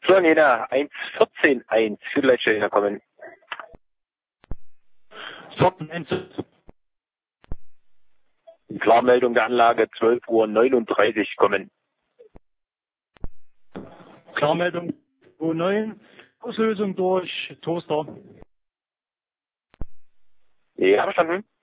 So, Nena, 1.14.1 für Leitstelle kommen. 14.1. Klarmeldung der Anlage 12:39 Uhr kommen. Klarmeldung 2.9. Auslösung durch Toaster. Ja, verstanden.